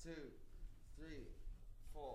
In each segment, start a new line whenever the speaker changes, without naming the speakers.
2, 3, 4.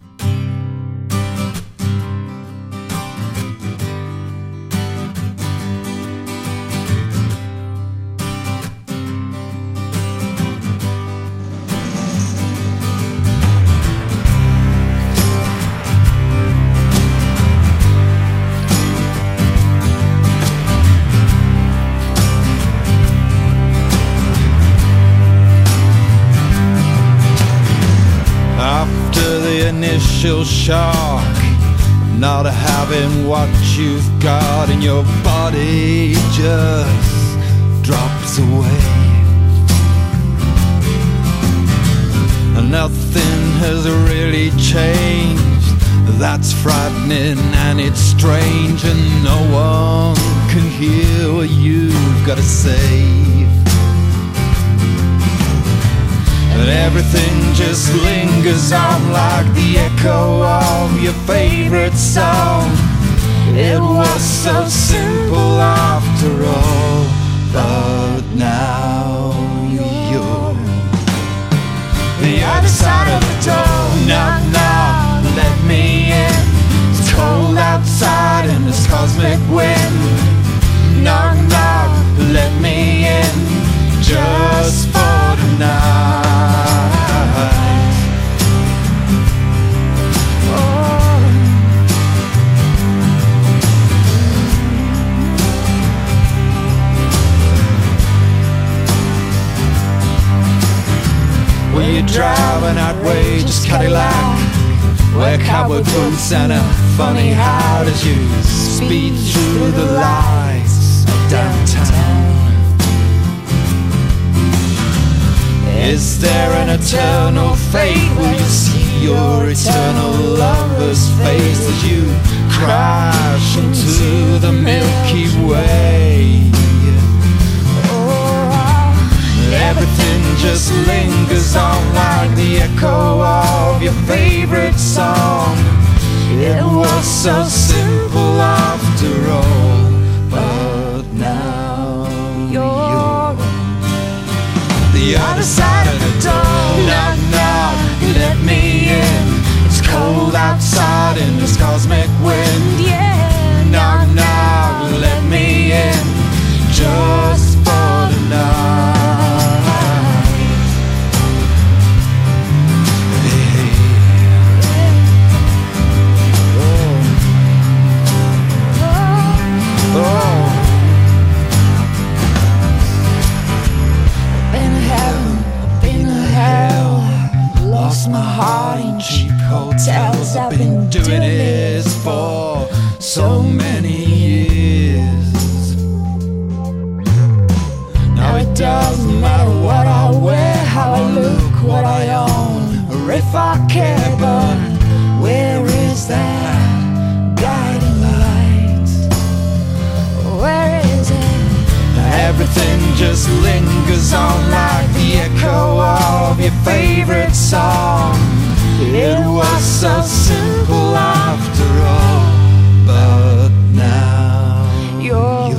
After the initial shock, not having what you've got, and your body just drops away, and nothing has really changed. That's frightening and it's strange, and no one can hear what you've got to say. And everything just lingers on like the echo of your favorite song. It was so simple after all, but now you're the other side of the door. Knock, knock, let me in. It's cold outside and it's cosmic wind. Knock, knock, let me in, just for tonight. Well, you're driving outrageous Cadillac, wear cowboy boots and a funny hat as you speed through the lights of downtown. Is there an eternal fate? Will you see your eternal lover's face as you crash into the Milky Way? Everything just lingers on like the echo of your favorite song. It was so simple after all, but now you're the other side of the door. Knock, knock, let me in. It's cold outside and it's cosmic wind. Yeah. Knock, knock, let me in, just for tonight. Lost my heart in cheap hotels. I've been doing this for so many years. Now it doesn't matter what I wear, how I look, what I own, or if I care, but where is that guiding light? Where is it? Everything just lingers on like the echo of your favorite song. It was so simple after all, but now you're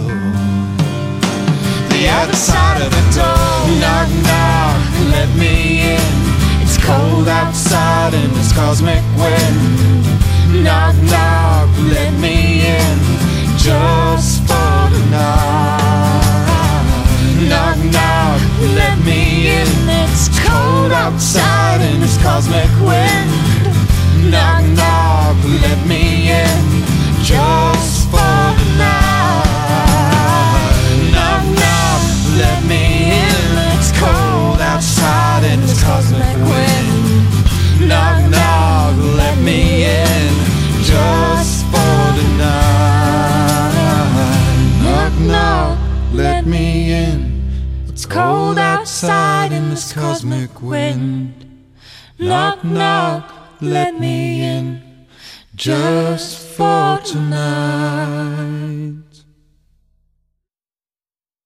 the other side of the door. Knock, knock, let me in. It's cold outside and it's cosmic wind. Knock, knock, let me in, just for tonight. Knock, knock, let me in. It's cold outside and it's cosmic wind. Knock, knock, let me in, just for tonight. Knock, knock, let me in. It's cold outside and it's cosmic wind. Knock, knock, let me in, just for tonight. Knock, knock, let me in. It's cold outside in this cosmic wind. Knock, knock, let me in, just for tonight.